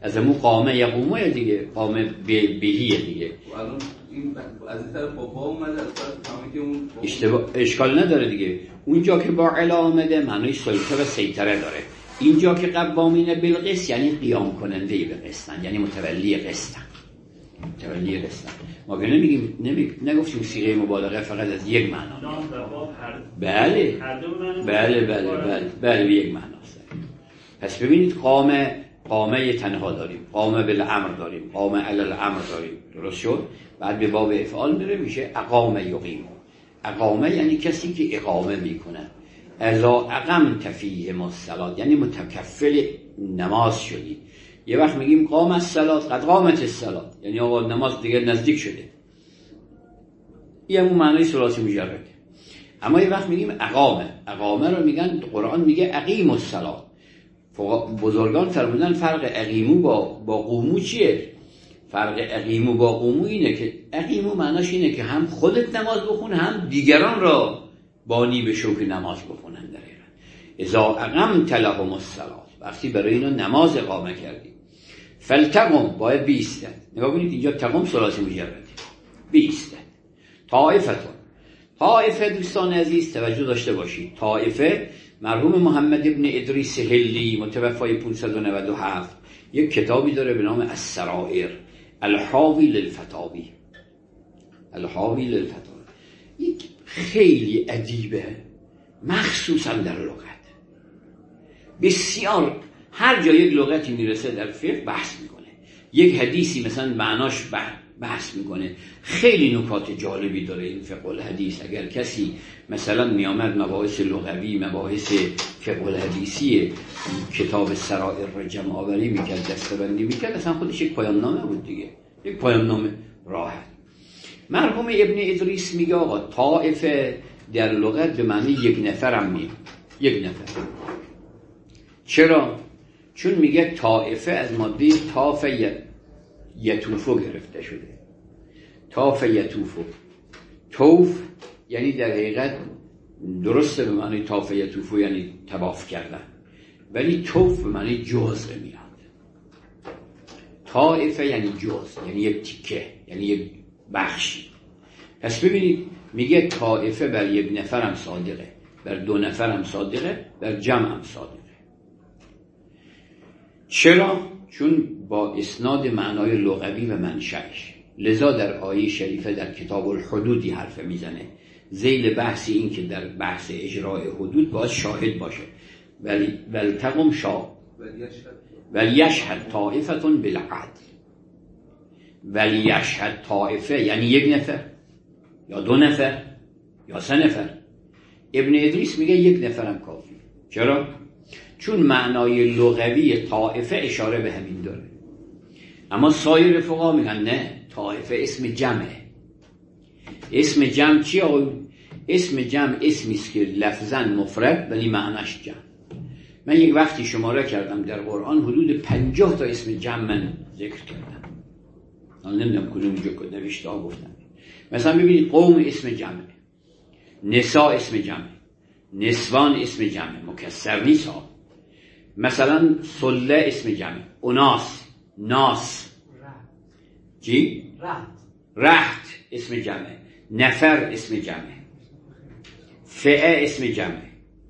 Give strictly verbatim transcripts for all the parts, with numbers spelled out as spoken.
از همون قامه یقومه دیگه، قامه بهیه دیگه. الان این از این طرف با با اومده، از طرف تمامی که اون اشتباه اشکال نداره دیگه. اونجا که با علا آمده معنی سلطه و سیطره داره. اینجا که قوامین بالقسط یعنی قیام کننده به قسطن، یعنی متولی قسطن. متولی قسطن. ما که نمیگیم نمی نگفتیم صیغه مبالغه فقط از یک معنا. بله. بله بله بله بله به یک معناست. پس ببینید قامه قامه تنها داریم، قامه بالامر داریم، قامه علی الامر داریم. درست شد؟ بعد به باب افعال میره میشه اقامه یقیم. اقامه یعنی کسی که اقامه میکنه. اذا اقمت فیهم الصلاة یعنی متکفل نماز شدی. یه وقت میگیم قام الصلاة، قد قامت الصلاة، یعنی آقا نماز دیگه نزدیک شده. این همون معنی ثلاثی مجرده. اما یه وقت میگیم اقامه. اقامه رو میگن قرآن میگه اقیم الصلاة. بزرگان فرمودن فرق اقیمو با با قومو چیه؟ فرق اقیمو با قومو اینه که اقیمو معناش اینه که هم خودت نماز بخون هم دیگران را بانی به شوک نماز بخونن. در ایران اذا اقمت لهم الصلاة، وقتی برای اینا نماز اقامه کردی، فلتقم باید بیستد. نگاه کنید اینجا تقم ثلاثی مجرده، بیستد. طائفتون، طائفه دوستان عزیز توجه داشته باشید، طائفه مرحوم محمد ابن ادریس هلی متوفای پانصد و نود و هفت یک کتابی داره به نام السرائر الحاوی للفتاوی. الحاوی للفتاوی یک خیلی ادیبه، مخصوصا در لغت. بسیار هر جا یک لغتی میرسه در فقه بحث میکنه، یک حدیثی مثلا معناش بحث میکنه. خیلی نکات جالبی داره این فقه الحدیث. اگر کسی مثلا میامد مباحث لغوی، مباحث فقه الحدیثی کتاب سرائر رو جمع آوری میکرد، دسته‌بندی میکرد، اصلا خودش یک پایان نامه بود دیگه، یک پایان نامه راحت. مرحوم ابن ادریس میگه آقا طائفه در لغت به معنی یک نفرم میاد، یک نفر. چرا؟ چون میگه طائفه از ماده طاف یطوفو گرفته شده. طاف یطوفو، طوف یعنی در حقیقت درسته به معنی طاف یطوفو یعنی طواف کردن، ولی طوف به معنی جزء میاد. طائفه یعنی جزء، یعنی یک تیکه، یعنی یک بخش. پس ببینید میگه طائفه بر یک نفر هم صادقه، بر دو نفر هم صادقه، بر جمع هم صادقه. چرا؟ چون با اسناد معنای لغوی و منشأش. لذا در آیه شریفه در کتاب الحدودی حرف میزنه، ذیل بحث این که در بحث اجراء حدود باید شاهد باشه. ولی ولتقم شا ولیشهد طائفة بالعدل. ولیشهد طائفه یعنی یک نفر یا دو نفر یا سه نفر. ابن ادریس میگه یک نفرم کافی. چرا؟ چون معنای لغوی طائفه اشاره به همین داره. اما سایر فقها میگن نه، طائفه اسم جمعه. اسم جمع چی آقای؟ اسم جمع اسمی است که لفظاً مفرد ولی معناش جمع. من یک وقتی شماره کردم در قرآن حدود پنجاه تا اسم جمع من ذکر کردم. من نمیدونم کدوم جا نوشته ها گفتم. مثلا ببینید قوم اسم جمعه، نساء اسم جمعه، نسوان اسم جمعه، مکسر نیست ها. مثلا صله اسم جمعه، اناس، ناس، چی؟ رهت. رهت اسم جمعه، نفر اسم جمعه، فئه اسم جمعه،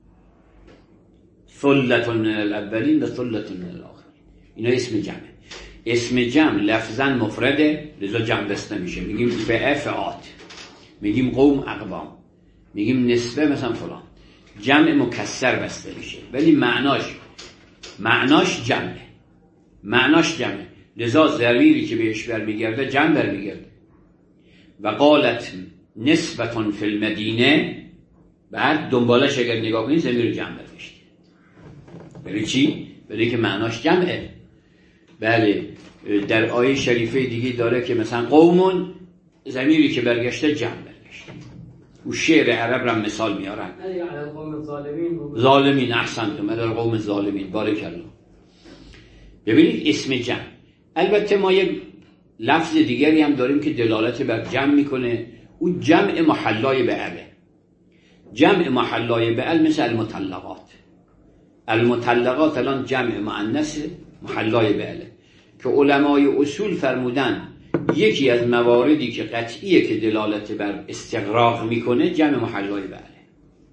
ثلة من الاولین و ثلة من الاخرین. اینا اسم جمعه. اسم جمع لفظاً مفرده، لذا جمع بسته میشه. میگیم فئه فئات، میگیم قوم اقوام، میگیم نسبه مثلا فلان. جمع مکسر بسته میشه ولی معناش معناش جمعه، معناش جمعه. لذا ضمیری که بهش برمیگرده جمع برمیگرده. و قالت نسبتون فی المدینه، بعد دنبالش اگر نگاه کنید ضمیر جمع برمیگرده. برای چی؟ برای که معناش جمعه. بله در آیه شریفه دیگه داره که مثلا قومون ضمیری که برگشته جمع برگشته. و شعر عرب را مثال میارن. ظالمین، احسنتم، علی القوم الظالمین، بارک الله. ببینید اسم جمع. البته ما یک لفظ دیگری هم داریم که دلالت بر جمع میکنه، او جمع محلای بعله. جمع محلای بعل مثل المطلقات. المطلقات الان جمع مؤنث محلای بعله. که علمای اصول فرمودن یکی از مواردی که قطعیه که دلالت بر استغراق میکنه جمع محلای به اله.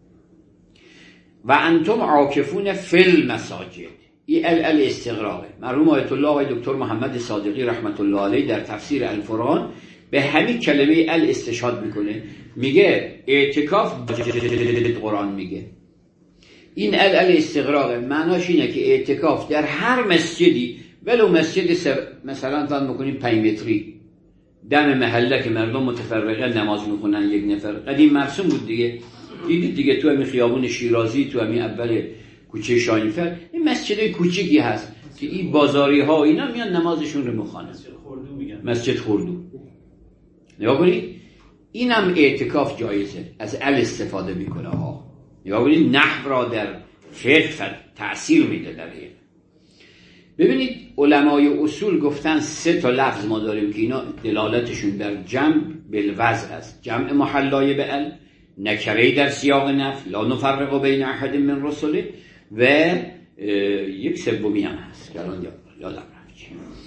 و انتم عاکفون فی المساجد، این ال ال استغراقه. مرحوم آیت الله آقای دکتر محمد صادقی رحمت الله علیه در تفسیر القرآن به همین کلمه ال استشهاد میکنه، میگه اعتکاف قرآن میگه این ال ال استغراقه. معناش اینه که اعتکاف در هر مسجدی، ولو مسجد مثلا فرض میکنیم پنج متری دم محله که مردم متفرقه نماز میخونن، یک نفر قدیم مرسوم بود دیگه، دیدید دیگه تو همین خیابون شیرازی، تو همین اول کوچه شاهینفر این مسجد کوچیکی هست که این بازاری ها اینا میان نمازشون رو میخوانن، مسجد خردو. نگاه کنید اینم اعتکاف جایزه، از ال استفاده میکنه ها. نگاه کنید نحو را در فقه تأثیر میده در این. ببینید علمای اصول گفتن سه تا لفظ ما داریم که اینا دلالتشون در جمع بالوضع است. جمع محلای به ال، نکره در سیاق نفی لا نفرق بین احد من رسله، و یک سومی هم هست که الان یادم رفت.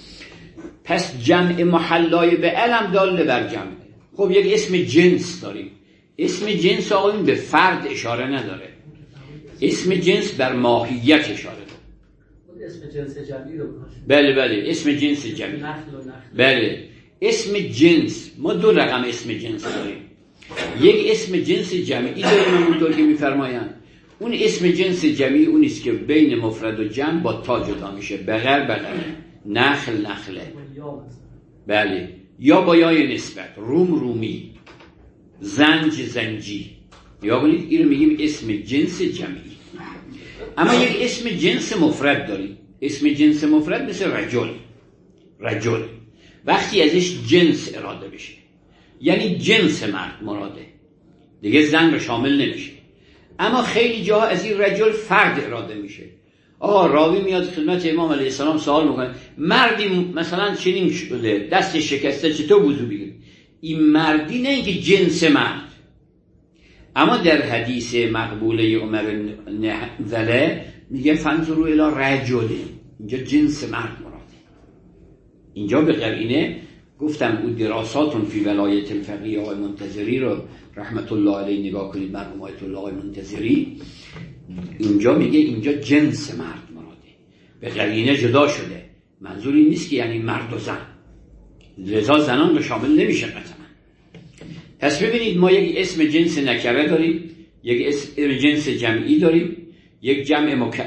پس جمع محلای به ال هم داله بر جمع. خب یک اسم جنس داریم. اسم جنس آقایون به فرد اشاره نداره، اسم جنس بر ماهیت اشاره داره. اسم جنس جمعی رو بله بله اسم جنس جمعی. بله اسم جنس، ما دو رقم اسم جنس داریم. یک اسم جنس جمعی داریم همونطور که میفرمایند. اون اسم جنس جمعی اونیست که بین مفرد و جمع با تا جدا میشه، بغل بغل، نخل نخله، بله، یا با یای نسبت، روم رومی، زنج زنجی. یا کنید این رو میگیم اسم جنس جمعی. اما یک اسم جنس مفرد داریم. اسم جنس مفرد مثل رجل، رجل وقتی ازش جنس اراده بشه یعنی جنس مرد مراده، دیگه زن رو شامل نمیشه. اما خیلی جاها از این رجل فرد اراده میشه. آقا راوی میاد خدمت امام علیه السلام سوال میکنه، مردی مثلا چنین شده دستش شکسته چطور وضو بگیره؟ این مردی نه اینکه جنس مرد. اما در حدیث مقبوله عمر نحوله میگه فنظروا الی رجل، اینجا جنس مرد مراده. اینجا به قرینه گفتم او دراساتون فی ولایت الفقیه آقای منتظری رو رحمت الله علیه نگاه کنید، مرحوم آیت الله آقای منتظری اینجا میگه اینجا جنس مرد مراده، به قرینه جدا شده. منظوری نیست که یعنی مرد و زن، لذا زنان رو شامل نمیشه قطعا. پس ببینید ما یک اسم جنس نکره داریم، یک اسم جنس جمعی داریم، یک جمع مک...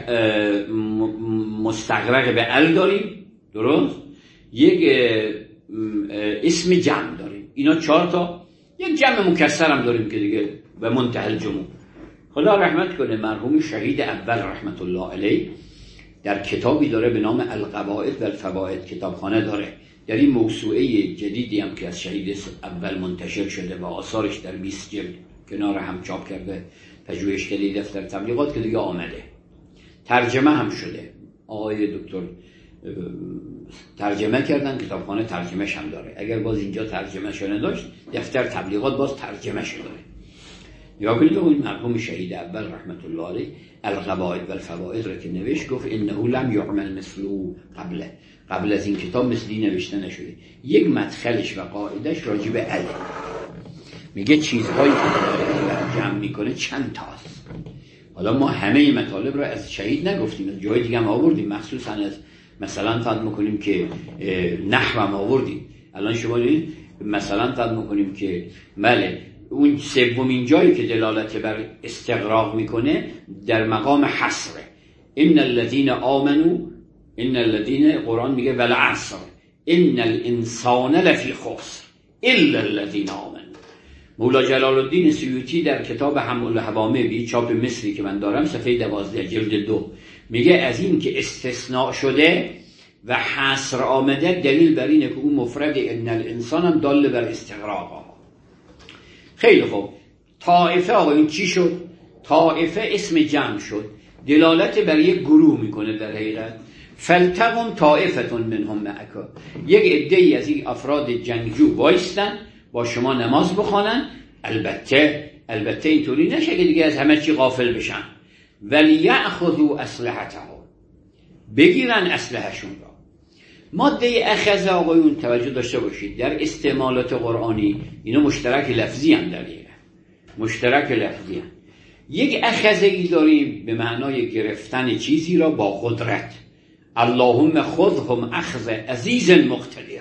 مستغرق به ال داریم، درست؟ یک اسم جمع داریم. اینا چهار تا. یک جمع مکسر هم داریم که دیگه به منتهی الجموع. خدا رحمت کنه مرحوم شهید اول رحمت الله علیه در کتابی داره به نام القواعد و الفواید، کتابخانه داره. در این موسوعه جدیدی هم که از شهید اول منتشر شده و آثارش در بیست جلد کنار هم چاپ کرده پژوهشگری دفتر تبلیغات که دیگه آمده، ترجمه هم شده. آقای دکتر ترجمه کردن، کتابخانه ترجمهش هم داره. اگر باز اینجا ترجمه شده داشت دفتر تبلیغات باز ترجمه شده داره. یا کنید اون مرحوم شهید اول رحمت الله علیه القواعد و الفواید را که نوشت گفت انه لم یعمل مثله قبل قبل از این کتاب مثلی نوشته نشده. یک مدخلش و قاعدش راجع به علی میگه چیزهایی که داره جمع میکنه چند تاست. حالا ما همه مطالب را از شهید نگفتیم، از جای دیگه هم آوردیم، مخصوصا از مثلا فرض میکنیم که نحو هم آوردیم. الان شما ببینید مثلا فرض میکنیم که بله اون سومین جایی که دلالت بر استغراق میکنه در مقام حصره. ان الذين آمنوا، ان الذين قرآن میگه والعصر ان الانسان لفی خسر الا الذين آمنوا. مولا جلال الدین سیوطی در کتاب حمل الحوامه بی چاپ مصری که من دارم صفحه دوازده جلد دو میگه از این که استثناء شده و حصر آمده دلیل بر اینه که اون مفرد ان الانسان هم دال بر استغراق. خیلی خوب. طائفه آقایون چی شد؟ طائفه اسم جمع شد، دلالت بر یک گروه میکنه در حقیقت. فلتقم طائفتون منهم معک، یک عده‌ای از این افراد جنگجو وایستن با شما نماز بخوانن. البته البته اینطوری نشه که دیگه از همه چی غافل بشن. ولیأخذوا اسلحتهم، بگیرن اسلحه‌شون را. ماده اخذ آقایون توجه داشته باشید در استعمالات قرآنی اینا مشترک لفظی هم در ایره. مشترک لفظی هم. یک اخذه ای داریم به معنای گرفتن چیزی را با قدرت. اللهم خذهم اخذ عزیز مقتدر.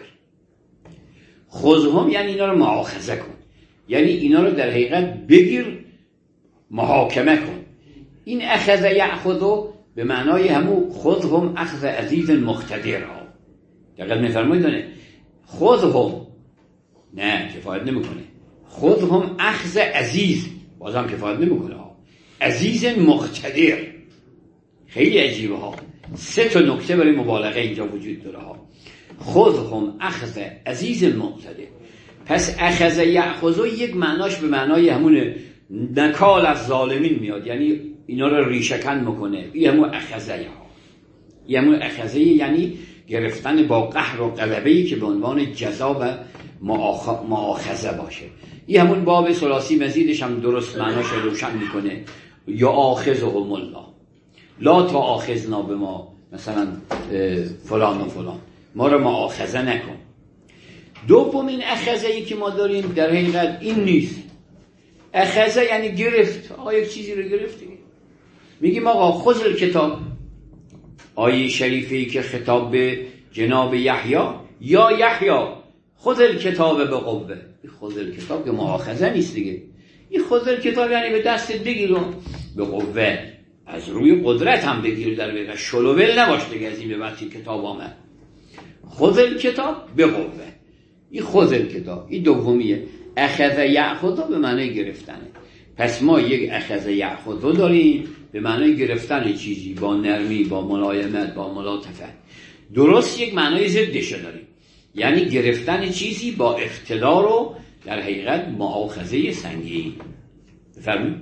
خذهم یعنی اینا رو مؤاخذه کن، یعنی اینا رو در حقیقت بگیر محاکمه کن. این اخذ یأخذ به معنای همون خذهم اخذ عزیز مقتدر ها. دقیق میفرمایید نه خذهم نه کفایت نمیکنه، خذهم اخذ عزیز بازم کفایت نمیکنه ها. عزیز مقتدر خیلی عجیبه ها. سه تا نکته برای مبالغه اینجا وجود داره ها. خذهم اخذ عزیز مقتدر. پس اخذ یأخذ یک معناش به معنای همون نکال از ظالمین میاد، یعنی اینا رو ریشه‌کن میکنه. این همون اخذه ها، این همون اخذه یعنی گرفتن با قهر و غلبه‌ای که به عنوان جزا و مؤاخذه باشه. این همون باب ثلاثی مزیدش هم درست معناش روشن میکنه. یا آخذهم الله لا تا آخذنا به ما مثلا فلان و فلان، ما رو مؤاخذه نکن. دومین اخذه‌ای که ما داریم در حقیقت این نیست. اخذه یعنی گرفت. آقا یک چیزی رو گرفتی، میگیم آقا خذ الکتاب. آیه شریفی که خطاب به جناب یحیی یا یحیی خذ الکتاب به قوه. خذ الکتاب که مؤاخذه نیست دیگه. این خذ الکتاب یعنی به دستت بگیر و به قوه، از روی قدرت هم بگیر، در واقع شلوول نباش دیگه. از این به وقتی کتاب آمد خذ الکتاب به قوه. این خذ الکتاب این دومیه. اخذ یأخذ به معنی گرفتنه. پس ما یک اخذ یأخذ داریم به معنی گرفتن چیزی با نرمی، با ملایمت، با ملاطفت. درست یک معنی ضدش داریم، یعنی گرفتن چیزی با اقتدار و در حقیقت مؤاخذه سنگین. بفرمایید.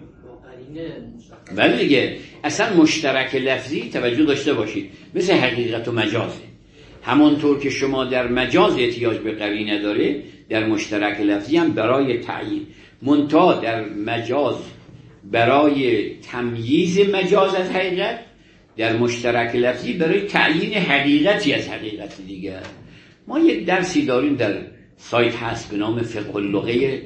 ولی دیگه اصلا مشترک لفظی توجه داشته باشید مثل حقیقت و مجازه. همانطور که شما در مجاز احتیاج به قرینه داره، در مشترک لفظی هم برای تعیین. منتها در مجاز برای تمییز مجاز از حقیقت، در مشترک لفظی برای تعیین حقیقتی از حقیقت دیگه. ما یک درسی داریم در سایت هست به نام فقه اللغه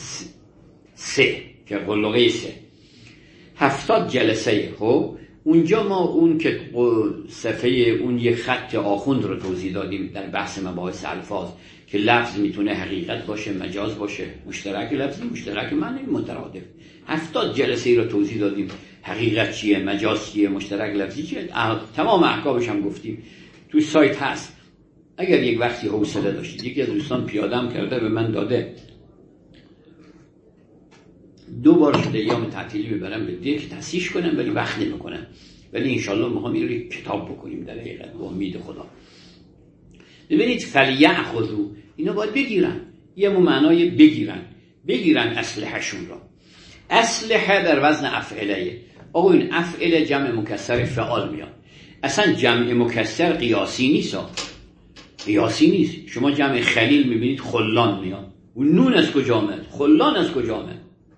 سه، فقه اللغه سه، هفتاد جلسه. خب اونجا ما اون که صفحه اون یک خط آخوند رو توضیح دادیم در بحث مباحث الفاظ که لفظ میتونه حقیقت باشه، مجاز باشه، مشترک لفظی، مشترک معنی، مترادف. هفتاد جلسه رو توضیح دادیم حقیقت چیه، مجاز چیه، مشترک لفظی چیه، تمام احکامش هم گفتیم. تو سایت هست اگر یک وقتی حوصله داشتید. یکی از دوستان پیادم کرده به من داده، دو بار شده ایام تعطیلی ببرم به دیگه تصحیح کنم ولی وقت نمیکنم. ولی انشالله میخوام این رو کتاب بکنیم در حقیقت با امید خدا. ببینید فلیأخذوا اینا باید بگیرن، یه معنای بگیرن، بگیرن اسلحه‌شون را. اسلحه در وزن افعله. آقا این افعله جمع مکسر فعال میاد. اصلا جمع مکسر قیاسی نیست، قیاسی نیست. شما جمع خلیل میبینید خلان میاد. اون نون از کجا آمد؟ خلان از کجا آمد؟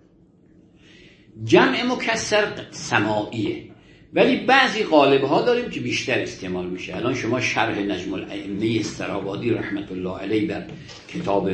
جمع مکسر سماعیه، ولی بعضی قالب‌ها داریم که بیشتر استعمال میشه. الان شما شرح نجم الائمه استرابادی رحمت الله علیه بر کتاب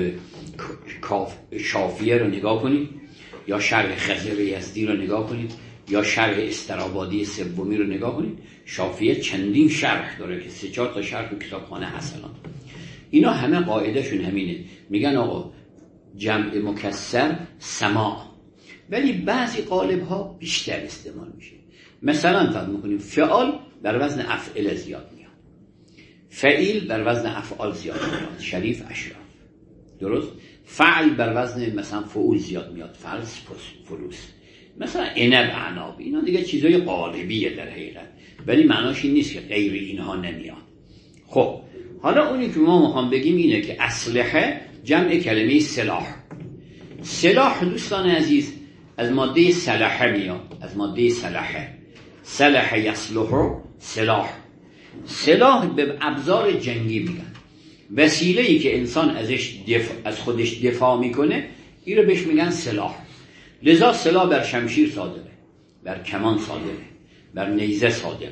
شافیه رو نگاه کنید، یا شرح خضر یزدی رو نگاه کنید، یا شرح استرابادی سومی رو نگاه کنید. شافیه چندین شرح داره که سه چهار تا شرح تو کتابخانه هست الان. اینا همه قاعدهشون همینه، میگن آقا جمع مکسر سماع، ولی بعضی قالب ها بیشتر استعمال میشه. مثلا فرض میکنیم فعال بر وزن افعل زیاد میاد، فعیل بر وزن افعال زیاد میاد، شریف اشراف. درست؟ فعل بر وزن مثلا فعول زیاد میاد، فلس فلوس. مثلا عنب عناب، اینا دیگه چیزای قالبیه در حقیقت، ولی معناش این نیست که غیر اینها نمیاد. خب حالا اونی که ما میخوام بگیم اینه که اسلحه جمع کلمه سلاح. سلاح دوستان عزیز از ماده سلحه میاد، از ماده سلحه. سلح یصلح سلاح. سلاح به ابزار جنگی میگن، وسیله‌ای که انسان ازش دفع، از خودش دفاع میکنه، این رو بهش میگن سلاح. لذا سلاح بر شمشیر صادره، بر کمان صادره، بر نیزه صادره،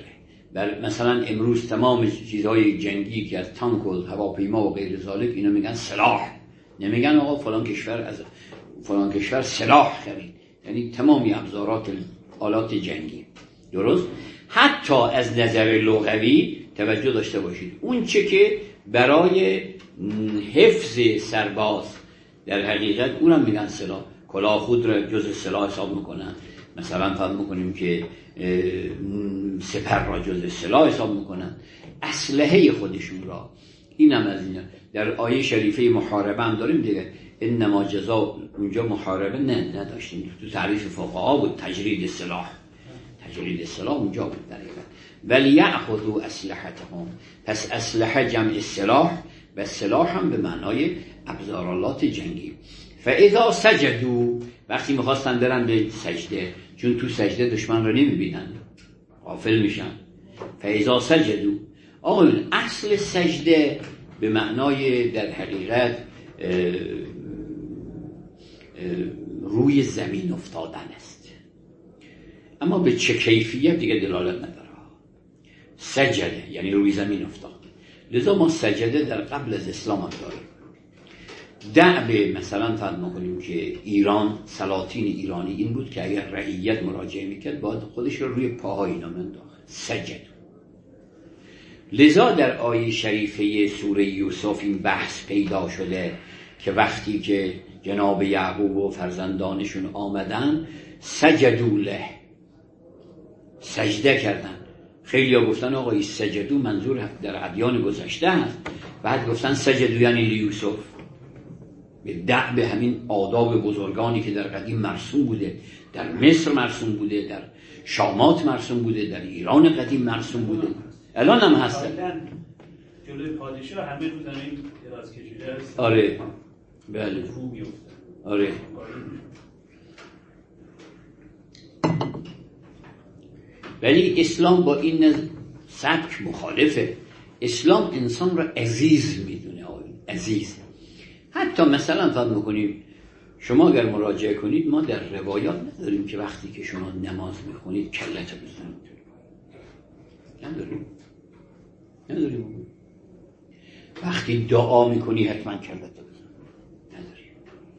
بر مثلا امروز تمام چیزهای جنگی که از تانک و هواپیما و غیر ذالک اینو میگن سلاح، نمیگن آقا فلان کشور از فلان کشور سلاح خرید، یعنی تمامی ابزارات آلات جنگی. درست؟ حتی از نظر لغوی توجه داشته باشید اون چه که برای حفظ سرباز در حقیقت اونم میگن سلاح. کلاه خود را جز سلاح حساب میکنن، مثلا فهم میکنیم که سپر را جز سلاح حساب میکنن، اسلحه خودشون را. اینم از اینا. در آیه شریفه محاربه هم داریم دیگه، انما جزا، اونجا محاربه نه نداشتیم، تو تعریف فقها بود تجرید سلاح، تجرید سلاح اونجا بود در حقیقت. ولی یأخذوا اسلحتهم، پس اسلحه جمع سلاح و سلاح هم به معنای ابزارالات جنگی. فاذا سجدوا، وقتی میخواستن برن به سجده، چون تو سجده دشمن رو نمیبینن غافل میشن. فاذا سجدوا، آقا اصل سجده به معنای در حقیقت اه اه روی زمین افتادن است، اما به چه کیفیت دیگه دلالت نداره. سجده یعنی روی زمین افتاد. لذا ما سجده در قبل از اسلام هم داریم. دعبه مثلا فرض کنیم که ایران، سلاطین ایرانی این بود که اگر رعیت مراجعه میکرد باید خودش رو روی پاهای اینا منداخت، سجد. لذا در آیه شریفه سوره یوسف این بحث پیدا شده که وقتی که جناب یعقوب و فرزندانشون آمدن سجدوا له، سجده کردن. خیلی ها گفتن آقا این سجدو منظور در ادیان گذشته است، بعد گفتن سجدو یعنی لیوسف، به دعب همین آداب بزرگانی که در قدیم مرسوم بوده، در مصر مرسوم بوده، در شامات مرسوم بوده، در ایران قدیم مرسوم بوده، الان هم هستن. جلوی پادشاه همه رو زمین دراز کشیده است. آره بله آره. ولی اسلام با این سبک مخالفه. اسلام انسان را عزیز میدونه، عزیز. حتی مثلا فرض میکنیم شما اگر مراجعه کنید، ما در روایات نداریم که وقتی که شما نماز میخونید کلت بزنید، نداریم نداریم وقتی دعا میکنی حتما کلت بزنید، نداریم.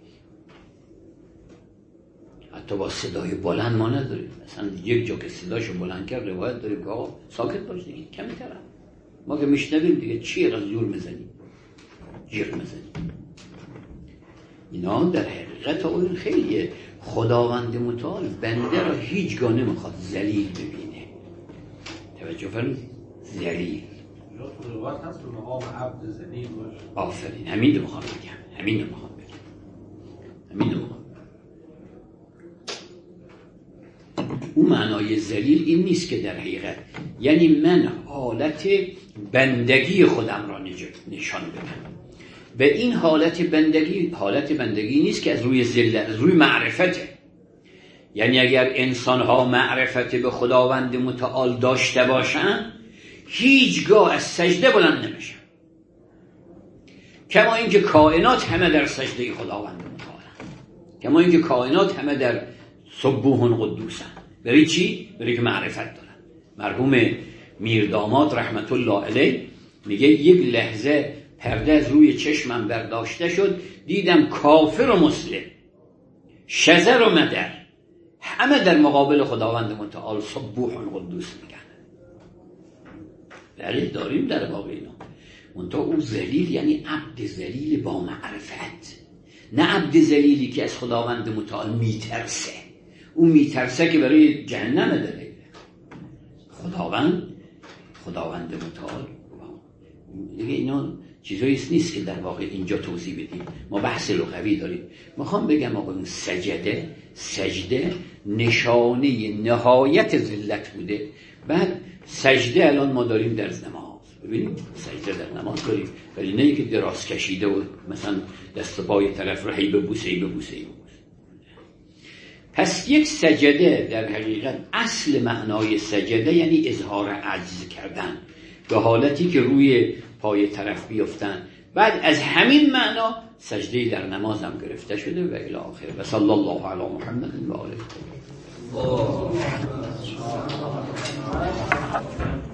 حتی با صدای بلند ما نداریم. مثلا یک جا که صداشو بلند کرد روایت داریم که آقا ساکت باش دیگه، کمی ترم. ما که میشنویم دیگه چیه از زور میزنیم، جیغ میزنیم. اینا در حقیقت اون خیلی خداوند متعال بنده را هیچگاه نمیخواد ذلیل ببینه. توجه فرمایید، ذلیل. یا تو روایت هست به مقام عبد ذلیل باشه. آفرین، همین رو میخوام بگم، همین رو میخوام بگم، همین رو میخوام. اون معنای ذلیل این نیست که در حقیقت یعنی من حالت بندگی خودم را نشان بدم. به این حالت بندگی حالت بندگی نیست که از روی ذلت، از روی معرفته. یعنی اگر انسان‌ها معرفت به خداوند متعال داشته باشن هیچگاه از سجده بلند نمیشن، کما اینکه کائنات همه در سجده خداوند متعالن، کما اینکه کائنات همه در سبوح قدوسن. برای چی؟ برای که معرفت دارن. مرحوم میرداماد رحمت الله علیه میگه یک لحظه پرده از روی چشمم برداشته شد، دیدم کافر و مسلم، شذر و مدر همه در مقابل خداوند متعال سبوح قدوس میگن. بله داریم در واقع اینا. منتها اون ذلیل یعنی عبد ذلیل با معرفت، نه عبد ذلیلی که از خداوند متعال میترسه. اون میترسه که برای جهنم داره. خداوند خداوند متعال دیگه اینا چیزایی نیست که در واقع اینجا توضیح بدیم. ما بحث لغوی داریم. میخوام بگم آقا این سجده سجده نشانه نهایت ذلت بوده. بعد سجده الان ما داریم در نماز، ببینیم سجده در نماز داریم، ولی نه که دراز کشیده و مثلا دست پای طرف رو هی ببوسه هی ببوسه هی ببوسه. پس یک سجده در حقیقت اصل معنای سجده یعنی اظهار عجز کردن به حالتی که روی پای طرف بیفتن. بعد از همین معنا سجده در نماز هم گرفته شده و الی آخر. و صلی الله علی محمد و آله.